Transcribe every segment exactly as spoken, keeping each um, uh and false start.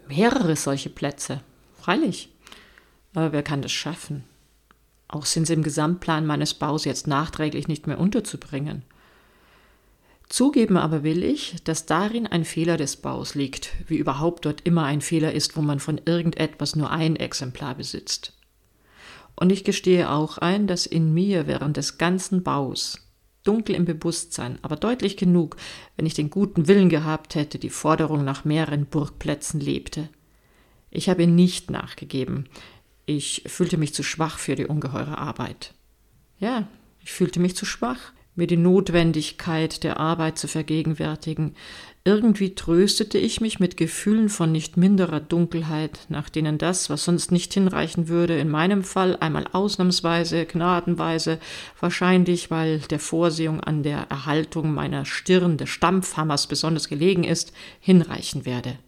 Mehrere solche Plätze, freilich. Aber wer kann das schaffen? Auch sind sie im Gesamtplan meines Baus jetzt nachträglich nicht mehr unterzubringen. Zugeben aber will ich, dass darin ein Fehler des Baus liegt, wie überhaupt dort immer ein Fehler ist, wo man von irgendetwas nur ein Exemplar besitzt. Und ich gestehe auch ein, dass in mir während des ganzen Baus, dunkel im Bewusstsein, aber deutlich genug, wenn ich den guten Willen gehabt hätte, die Forderung nach mehreren Burgplätzen lebte. Ich habe nicht nachgegeben. Ich fühlte mich zu schwach für die ungeheure Arbeit. Ja, ich fühlte mich zu schwach, mir die Notwendigkeit der Arbeit zu vergegenwärtigen. Irgendwie tröstete ich mich mit Gefühlen von nicht minderer Dunkelheit, nach denen das, was sonst nicht hinreichen würde, in meinem Fall einmal ausnahmsweise, gnadenweise, wahrscheinlich, weil der Vorsehung an der Erhaltung meiner Stirn des Stampfhammers besonders gelegen ist, hinreichen werde.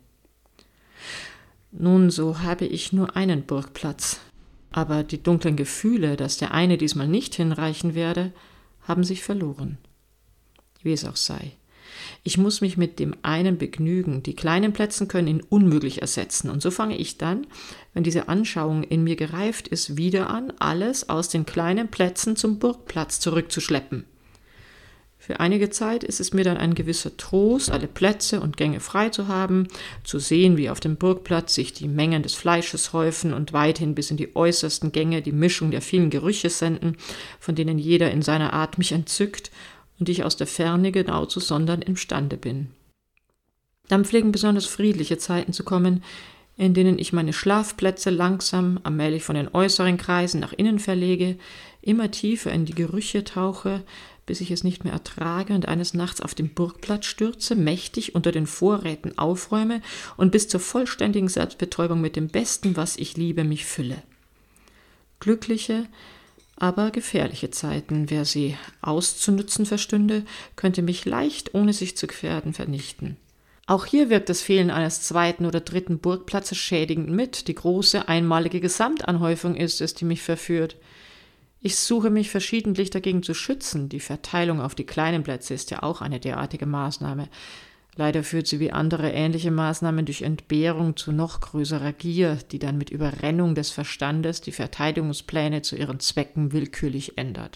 Nun, so habe ich nur einen Burgplatz, aber die dunklen Gefühle, dass der eine diesmal nicht hinreichen werde, haben sich verloren. Wie es auch sei. Ich muss mich mit dem einen begnügen. Die kleinen Plätze können ihn unmöglich ersetzen. Und so fange ich dann, wenn diese Anschauung in mir gereift ist, wieder an, alles aus den kleinen Plätzen zum Burgplatz zurückzuschleppen. Für einige Zeit ist es mir dann ein gewisser Trost, alle Plätze und Gänge frei zu haben, zu sehen, wie auf dem Burgplatz sich die Mengen des Fleisches häufen und weithin bis in die äußersten Gänge die Mischung der vielen Gerüche senden, von denen jeder in seiner Art mich entzückt und ich aus der Ferne genau zu sondern imstande bin. Dann pflegen besonders friedliche Zeiten zu kommen, in denen ich meine Schlafplätze langsam, allmählich von den äußeren Kreisen nach innen verlege, immer tiefer in die Gerüche tauche, bis ich es nicht mehr ertrage und eines Nachts auf den Burgplatz stürze, mächtig unter den Vorräten aufräume und bis zur vollständigen Selbstbetäubung mit dem Besten, was ich liebe, mich fülle. Glückliche, aber gefährliche Zeiten, wer sie auszunützen verstünde, könnte mich leicht, ohne sich zu gefährden, vernichten. Auch hier wirkt das Fehlen eines zweiten oder dritten Burgplatzes schädigend mit. Die große, einmalige Gesamtanhäufung ist es, die mich verführt. Ich suche mich verschiedentlich dagegen zu schützen. Die Verteilung auf die kleinen Plätze ist ja auch eine derartige Maßnahme. Leider führt sie wie andere ähnliche Maßnahmen durch Entbehrung zu noch größerer Gier, die dann mit Überrennung des Verstandes die Verteidigungspläne zu ihren Zwecken willkürlich ändert.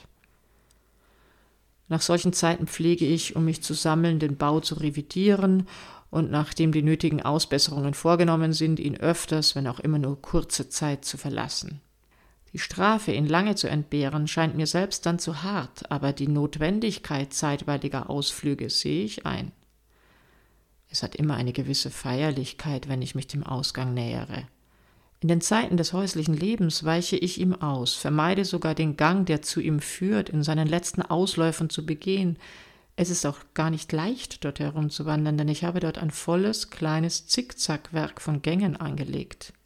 Nach solchen Zeiten pflege ich, um mich zu sammeln, den Bau zu revidieren und nachdem die nötigen Ausbesserungen vorgenommen sind, ihn öfters, wenn auch immer nur kurze Zeit, zu verlassen. Die Strafe, ihn lange zu entbehren, scheint mir selbst dann zu hart, aber die Notwendigkeit zeitweiliger Ausflüge sehe ich ein. Es hat immer eine gewisse Feierlichkeit, wenn ich mich dem Ausgang nähere. In den Zeiten des häuslichen Lebens weiche ich ihm aus, vermeide sogar den Gang, der zu ihm führt, in seinen letzten Ausläufern zu begehen. Es ist auch gar nicht leicht, dort herumzuwandern, denn ich habe dort ein volles, kleines Zickzackwerk von Gängen angelegt.